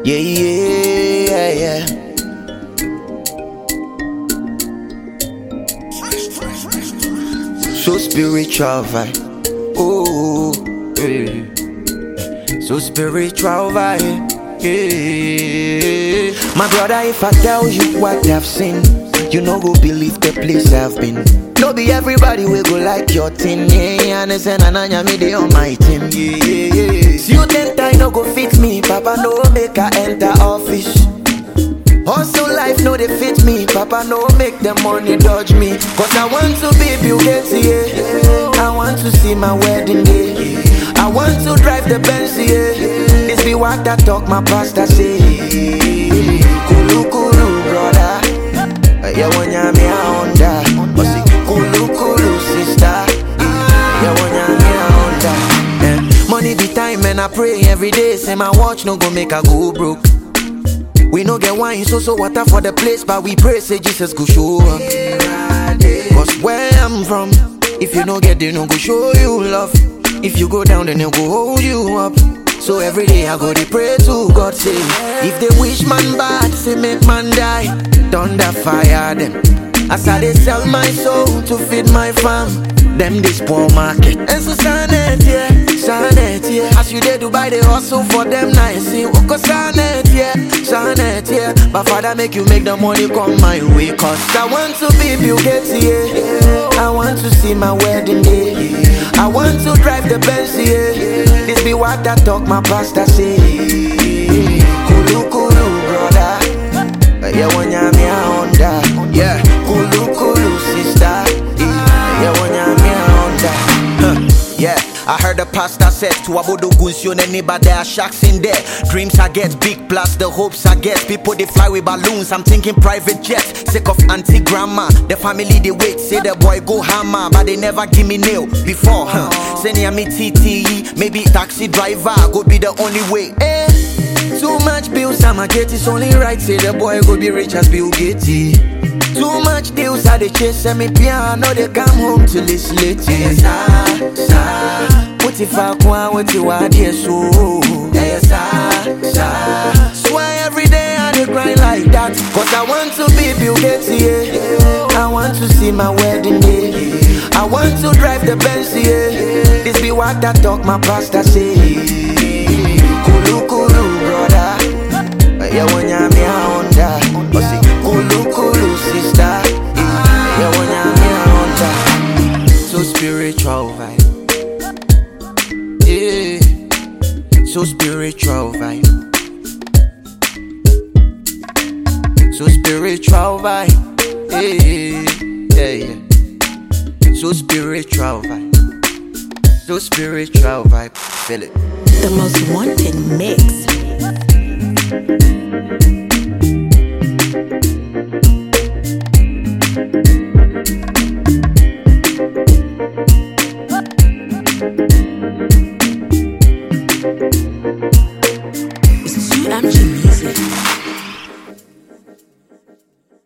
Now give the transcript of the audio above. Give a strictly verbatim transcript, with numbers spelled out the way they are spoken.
Yeah, yeah, yeah. So spiritual vibe. Oh, yeah. So spiritual vibe. Yeah. My brother, if I tell you what I've seen, you no go believe the place I've been. No be everybody will go like your thing. Yeah, and say Nana me they on my team. Yeah, yeah, yeah. See you ten time no go fit me. Papa no make I enter office. Also life no they fit me. Papa no make the money dodge me. Cause I want to be Bill Gates, yeah. I want to see my wedding day. I want to drive the Benz, yeah. This be what I talk my pastor say. Kulu kulu brother. Yeah, when you're me a Honda. Kulu kulu sister. Yeah, when you're me a Honda. Yeah. Money be time and I pray every day. Say my watch no go make I go broke. We no get wine, so so water for the place, but we pray say Jesus go show up. Cause where I'm from, if you no get they no go show you love. If you go down then they'll go hold you up. So every day I go to pray to God say, if they wish man bad, say make man die. Thunder fire them. As I they sell my soul to feed my fam. Them this poor market. And so sanet yeah, sanet yeah. As you they do buy they hustle for them nice. See Oko sanet yeah, sanet yeah. But Father make you make the money come my way. Cause I want to be Bill Gates yeah. I want to see my wedding day. I want to drive the Benz yeah. This be what I talk my pastor say. Kulu kulu brother. Yeah, when you're me a Honda. Yeah, kulu kulu sister. Yeah, when you're me a Honda. Huh. Yeah, I heard the pastor said to Abodo Gunsion anybody there are sharks in there. Dreams I get big plus the hopes I get. People they fly with balloons, I'm thinking private jets. Sick of auntie grandma, the family they wait. Say the boy go hammer, but they never give me nail before. Huh. Say near me T T E, maybe taxi driver go be the only way. Eh. Too much bills I'ma get, it's only right. Say the boy go be rich as Bill Gates. Too much deals I they chase me piano, they come home till it's late. Yes, sir, sir. What if I want what you want, yes, so yes, sir, sir. Swear every day I dey grind like that. Cause I want to be Bill Gates, yeah. I want to see my wedding day. I want to drive the Benz, yeah. This be what I talk my pastor say. Kulu kulu brother. Yeah, when you're me a Honda. Kulu kulu sister. Yeah, when you're me a Honda. So spiritual vibe. Yeah. So spiritual vibe. So spiritual vibe. Yeah, yeah, yeah. So spiritual vibe. So spiritual vibe. Feel it. The most wanted mix.